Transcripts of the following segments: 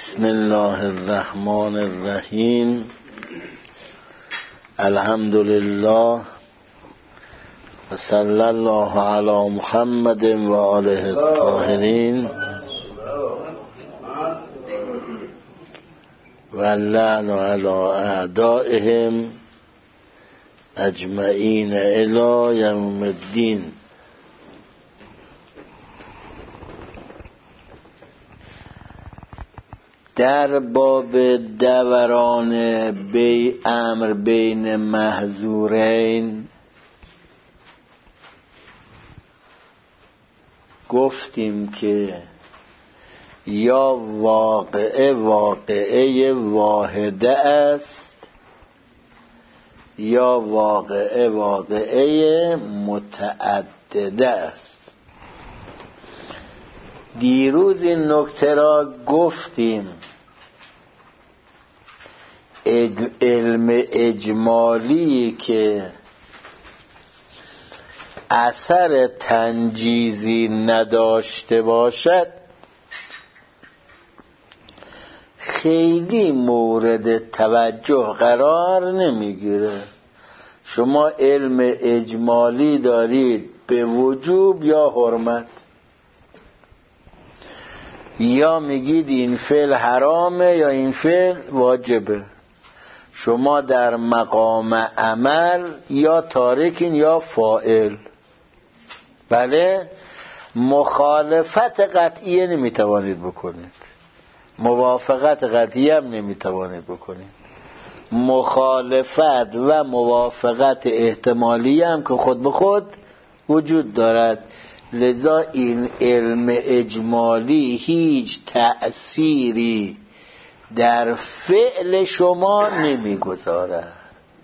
بسم الله الرحمن الرحیم. الحمد لله و صلی الله علی محمد و آله الطاهرین و لعن علی اعدائهم اجمعین الی یوم الدین. در باب دوران امر بین محظورین گفتیم که یا واقعه واحده است یا واقعه متعدده است. دیروز این نکته را گفتیم. علم اجمالی که اثر تنجیزی نداشته باشد خیلی مورد توجه قرار نمیگیره. شما علم اجمالی دارید به وجوب یا حرمت، یا میگید این فعل حرامه یا این فعل واجبه. شما در مقام عمل یا تارکین یا فاعل. بله، مخالفت قطعیه نمیتوانید بکنید، موافقت قطعیه هم نمیتوانید بکنید. مخالفت و موافقت احتمالی هم که خود به خود وجود دارد. لذا این علم اجمالی هیچ تأثیری در فعل شما نمیگذارد.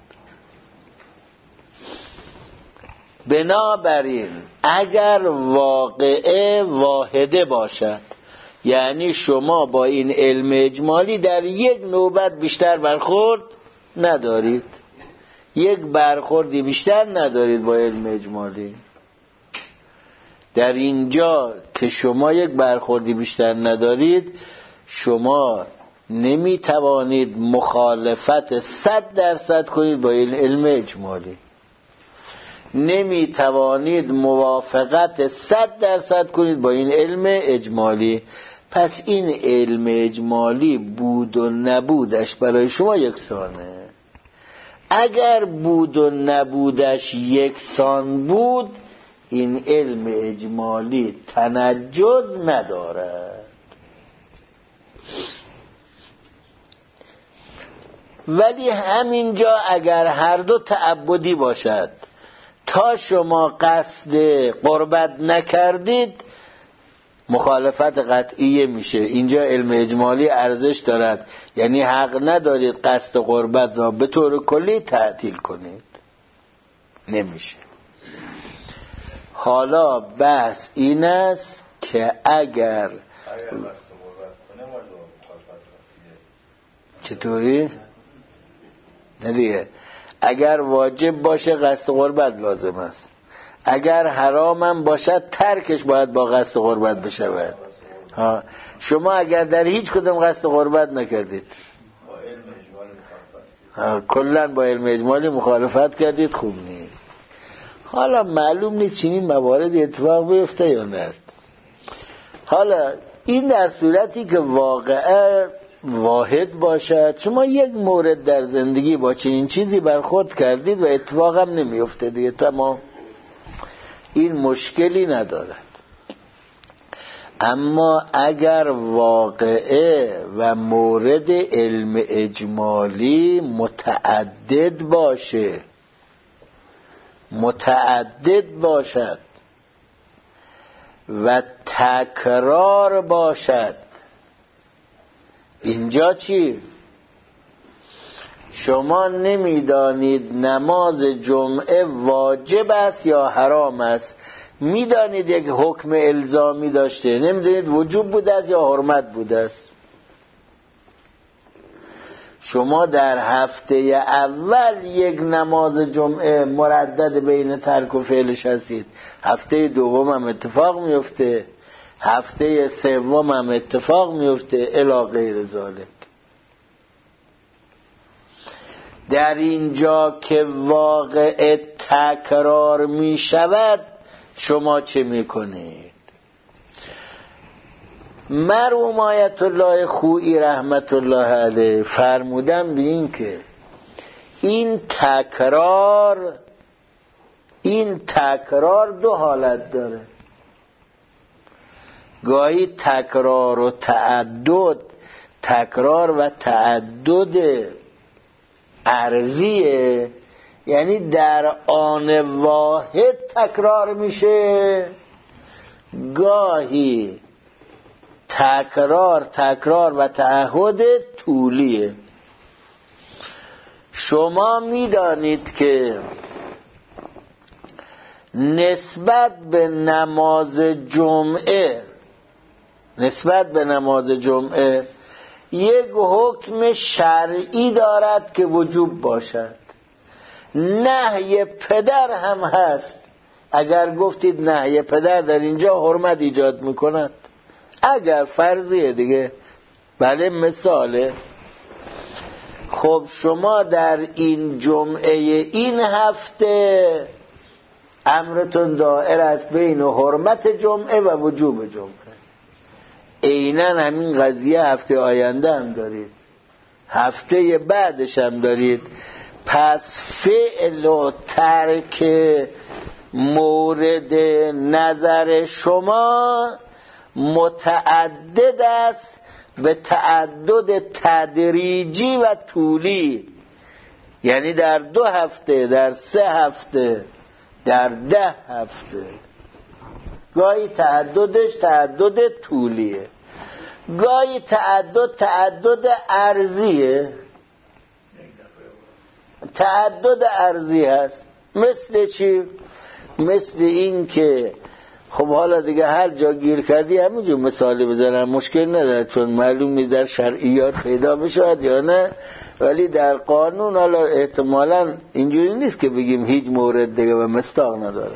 بنابراین اگر واقعه واحده باشد، یعنی شما با این علم اجمالی در یک نوبت بیشتر برخورد ندارید، یک برخوردی بیشتر ندارید با علم اجمالی. در اینجا که شما یک برخوردی بیشتر ندارید، شما نمیتوانید مخالفت 100% کنید با این علم اجمالی، نمیتوانید موافقت 100% کنید با این علم اجمالی. پس این علم اجمالی بود و نبودش برای شما یکسانه. اگر بود و نبودش یکسان بود، این علم اجمالی تنجز ندارد. ولی همینجا اگر هر دو تعبدی باشد، تا شما قصد قربت نکردید مخالفت قطعیه میشه. اینجا علم اجمالی ارزش دارد، یعنی حق ندارید قصد قربت را به طور کلی تعطیل کنید، نمیشه. حالا بحث این است که اگر چطوری؟ ندیگه، اگر واجب باشه قصد قربت لازم است، اگر حرام هم باشد ترکش باید با قصد قربت بشود. شما اگر در هیچ کدام قصد قربت نکردید، کلن با علم اجمالی مخالفت کردید، خوب نیست. حالا معلوم نیست چنین مواردی اتفاق بیفته یا نه. حالا این در صورتی که واقعه واحد باشد. شما یک مورد در زندگی با چنین چیزی برخورد کردید و اتفاق هم نمیفته دیگه، تمام، این مشکلی ندارد. اما اگر واقعه و مورد علم اجمالی متعدد باشد و تکرار باشد، اینجا چی؟ شما نمیدانید نماز جمعه واجب است یا حرام است، میدانید یک حکم الزامی داشته، نمیدانید وجوب بوده است یا حرمت بوده است. شما در هفته اول یک نماز جمعه مردد بین ترک و فعلش هستید، هفته دوم هم اتفاق میفته، هفته سوم هم اتفاق میفته الی غیر ذالک. در اینجا که واقع تکرار می شود شما چه می کنید؟ مرحوم آیت الله خویی رحمت الله علیه فرمودن به این که این تکرار دو حالت داره. گاهی تکرار و تعدد، تکرار و تعدد عرضیه، یعنی در آن واحد تکرار میشه. گاهی تکرار و تعهد طولیه. شما میدانید که نسبت به نماز جمعه یک حکم شرعی دارد که وجوب باشد. نهی پدر هم هست. اگر گفتید نهی پدر در اینجا حرمت ایجاد میکند، اگر فرضیه دیگه، بله مثاله. خب شما در این جمعه این هفته امرتون دائر است بین حرمت جمعه و وجوب جمعه. عیناً همین قضیه هفته آینده هم دارید، هفته بعدش هم دارید. پس فعل و ترک مورد نظر شما متعدد است به تعدد تدریجی و طولی، یعنی در 2 هفته، در 3 هفته، در 10 هفته. گاهی تعددش تعدد طولیه، گاهی تعدد ارضیه، تعدد ارضی هست. مثل چی؟ مثل این که خب حالا دیگه هر جا گیر کردی همینجور مثالی بزنم، مشکل نداره، چون معلوم نیست در شرعیات پیدا بشود یا نه، ولی در قانون حالا احتمالاً اینجوری نیست که بگیم هیچ مورد دیگه و مستاق نداره.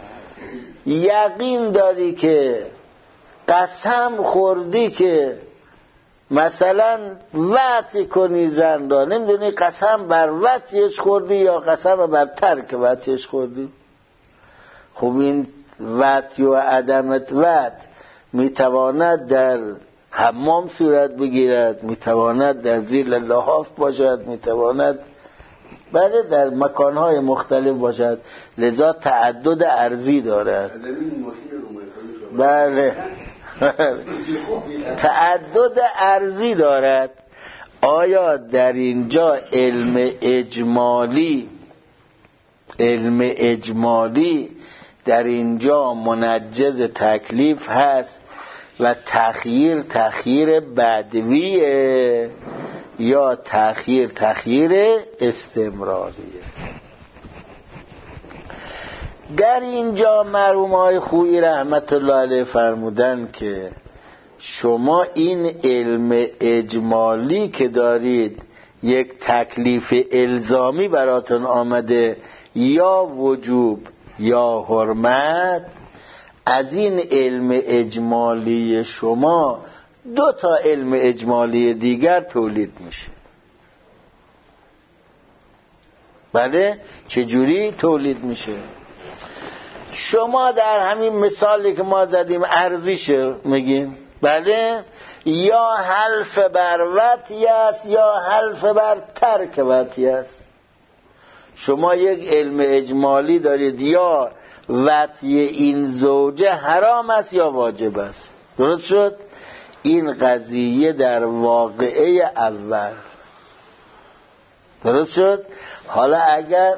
یقین داری که قسم خوردی که مثلا وطی کنی زن را، نمیدونی قسم بر وطیش خوردی یا قسم بر ترک وطیش خوردی. خب این وطی و عدمت وط میتواند در حمام صورت بگیرد، میتواند در زیر لحاف باشد، میتواند بله در مکانهای مختلف باشد، لذا تعدد ارضی دارد. بله تعدد ارضی دارد. آیا در اینجا علم اجمالی در اینجا منجز تکلیف هست و تخییر بدویه یا تخییر استمراریه؟ در اینجا مرحوم آقای خویی رحمت الله علیه فرمودن که شما این علم اجمالی که دارید، یک تکلیف الزامی براتون آمده یا وجوب یا حرمت، از این علم اجمالی شما 2 تا علم اجمالی دیگر تولید میشه. بله چجوری تولید میشه؟ شما در همین مثالی که ما زدیم ارزیشه میگیم، بله، یا حلف بر وطی است یا حلف بر ترک وطی است. شما یک علم اجمالی دارید، یا وطی این زوجه حرام است یا واجب است. درست شد؟ این قضیه در واقعه اول درست شد. حالا اگر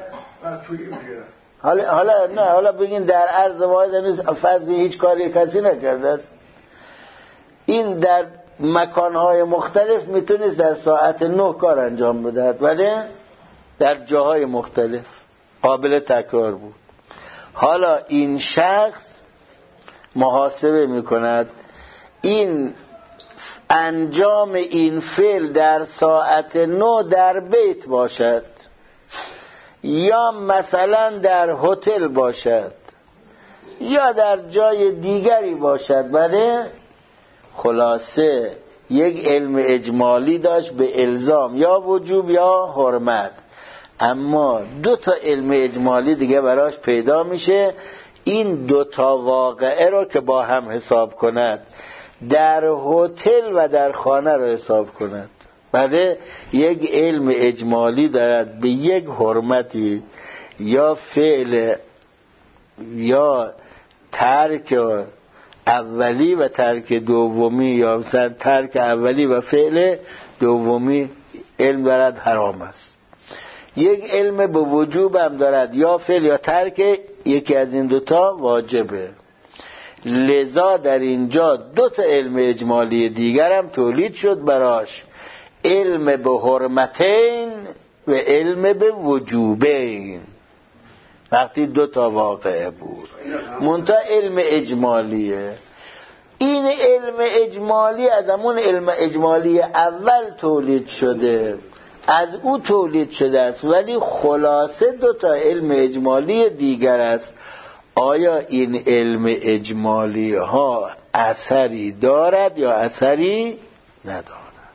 حالا بگین در عرض واحد نیست، فرض هیچ کاری کسی نکرده است، این در مکانهای مختلف میتونست در ساعت 9 کار انجام بدهد، ولی در جاهای مختلف قابل تکرار بود. حالا این شخص محاسبه میکند این انجام این فعل در ساعت 9 در بیت باشد یا مثلا در هتل باشد یا در جای دیگری باشد. بله، خلاصه یک علم اجمالی داشت به الزام یا وجوب یا حرمت، اما دو تا علم اجمالی دیگه براش پیدا میشه. این دو تا واقعه رو که با هم حساب کند، در هتل و در خانه رو حساب کند. بله، یک علم اجمالی دارد به یک حرمتی یا فعل یا ترک اولی و ترک دومی، یا مثلا ترک اولی و فعل دومی علم دارد حرام است. یک علم به وجوب هم دارد، یا فعل یا ترک یکی از این دوتا واجبه. لذا در اینجا دو تا علم اجمالی دیگر هم تولید شد براش، علم به حرمتین و علم به وجوبین. وقتی دو تا واقعه بود منتها علم اجمالیه. این علم اجمالی از همون علم اجمالی اول تولید شده، از او تولید شده است، ولی خلاصه دو تا علم اجمالی دیگر است. آیا این علم اجمالی ها اثری دارد یا اثری ندارد؟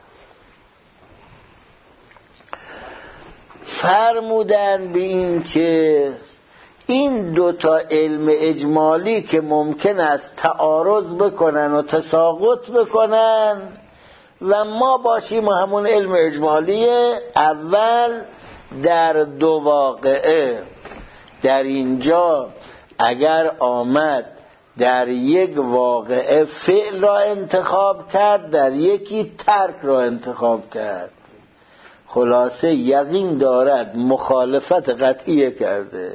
فرمودن به این که این دو تا علم اجمالی که ممکن است تعارض بکنن و تساقط بکنن و ما باشیم همون علم اجمالی اول در دو واقعه، در اینجا اگر آمد در یک واقعه فعل را انتخاب کرد، در یکی ترک را انتخاب کرد، خلاصه یقین دارد مخالفت قطعیه کرده.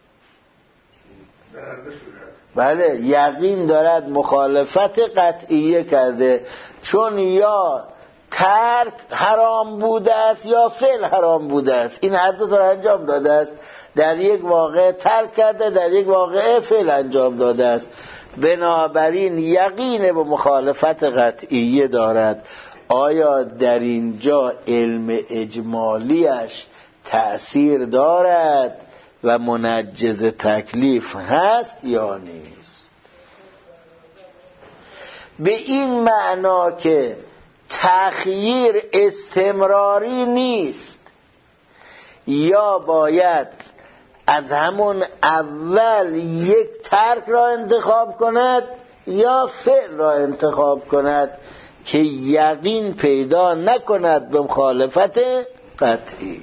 بله، یقین دارد مخالفت قطعیه کرده، چون یا ترک حرام بوده است یا فعل حرام بوده است. این هر دو تا را انجام داده است. در یک واقع ترک کرده، در یک واقع فعل انجام داده است. بنابراین یقین به مخالفت قطعیه دارد. آیا در اینجا علم اجمالیش تأثیر دارد و منجز تکلیف هست یا نیست؟ به این معنا که تخییر استمراری نیست، یا باید از همون اول یک ترک را انتخاب کند یا فعل را انتخاب کند که یقین پیدا نکند به مخالفت قطعیه.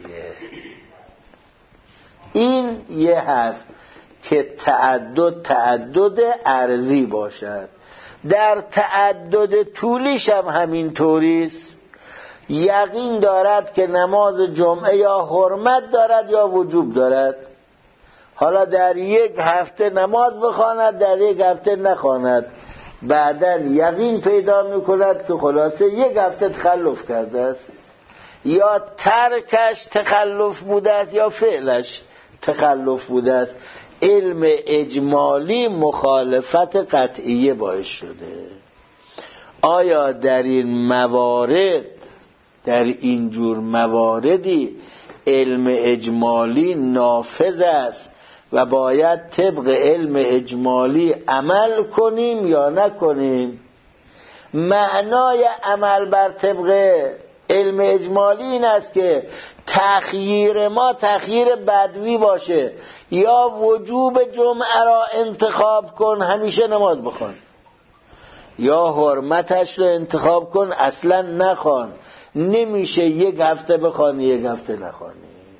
این یه حرف که تعدد عرضی باشد. در تعدد طولیش هم همین طوریست. یقین دارد که نماز جمعه یا حرمت دارد یا وجوب دارد. حالا در یک هفته نماز بخواند، در یک هفته نخواند، بعداً یقین پیدا میکند که خلاصه یک هفته تخلف کرده است، یا ترکش تخلف بوده است یا فعلش تخلف بوده است. علم اجمالی مخالفت قطعیه باعث شده. آیا در این موارد، در این جور مواردی علم اجمالی نافذ است و باید طبق علم اجمالی عمل کنیم یا نکنیم؟ معنای عمل بر طبق علم اجمالی این است که تخییر ما تخییر بدوی باشه، یا وجوب جمعه را انتخاب کن همیشه نماز بخوان، یا حرمتش را انتخاب کن اصلا نخوان. نمیشه یک هفته بخوانی یک هفته نخوانی،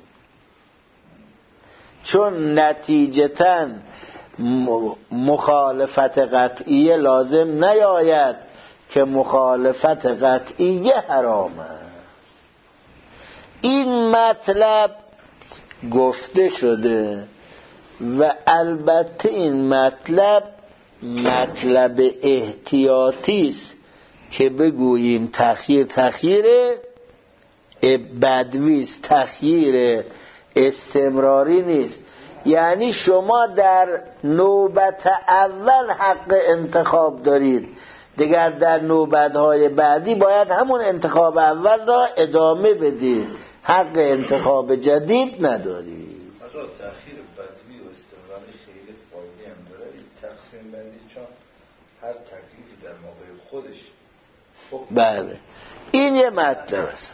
چون نتیجتاً مخالفت قطعیه لازم نیاید که مخالفت قطعیه حرام است. این مطلب گفته شده و البته این مطلب احتیاطی است که بگوییم تخییر بدوی است، تخییر استمراری نیست. یعنی شما در نوبت اول حق انتخاب دارید، دیگر در نوبت‌های بعدی باید همون انتخاب اول را ادامه بدید، حق انتخاب جدید ندارید. تأخیر بدوی و استمراری خیلی فایده هم داره. هر تکلیفی در موقع خودش. بله این یه مطلب است.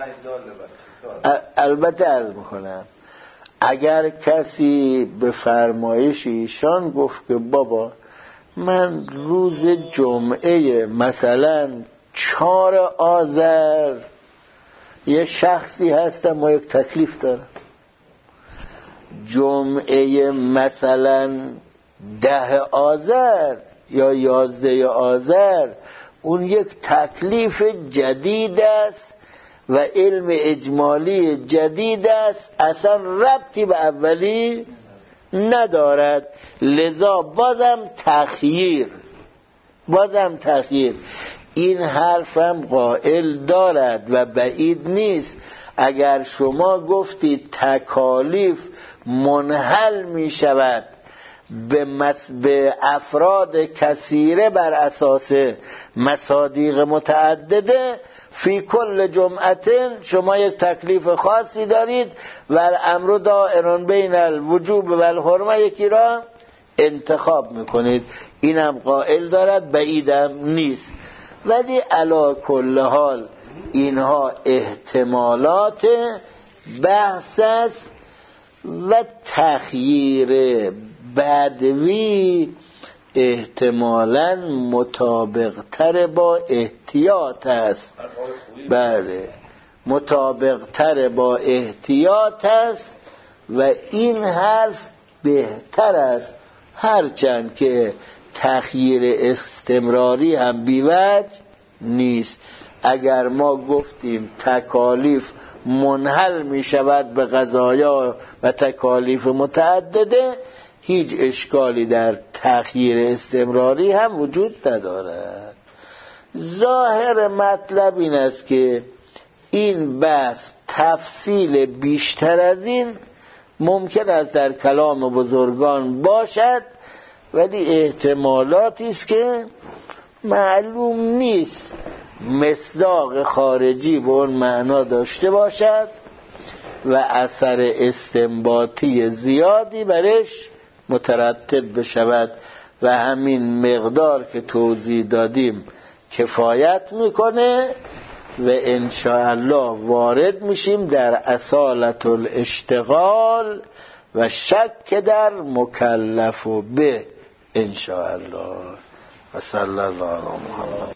البته عرض میکنم اگر کسی به فرمایش ایشان گفت که بابا من روز جمعه مثلا 4 آذر یه شخصی هستم و یک تکلیف دارم، جمعه مثلا 10 آذر یا 11 آذر اون یک تکلیف جدید است و علم اجمالی جدید است، اصلا ربطی به اولی ندارد، لذا بازم تخییر این حرفم قائل دارد و بعید نیست. اگر شما گفتید تکالیف منحل می شود به افراد کثیره بر اساس مصادیق متعدده، فی کل جمعتن شما یک تکلیف خاصی دارید و الامر دائر بین الوجوب و الحرمه، یکی را انتخاب میکنید، اینم قائل دارد، بعیدم نیست. ولی علی کل حال اینها احتمالات بحث است و تخییر بدوی احتمالاً مطابق تر با احتیاط است. بله مطابق تر با احتیاط است و این حرف بهتر است، هرچند که تخییر استمراری هم بیوجه نیست. اگر ما گفتیم تکالیف منحل می شود به قضایا و تکالیف متعدده، هیچ اشکالی در تخییر استمراری هم وجود ندارد. ظاهر مطلب این است که این بحث تفصیل بیشتر از این ممکن است در کلام بزرگان باشد، ولی احتمالاتی است که معلوم نیست مصداق خارجی به اون معنا داشته باشد و اثر استنباطی زیادی برش مترتب بشود و همین مقدار که توضیح دادیم کفایت میکنه و انشاءالله وارد میشیم در اصالت الاشتغال و شک در مکلف به انشاءالله. و صلی الله علیه و محمد.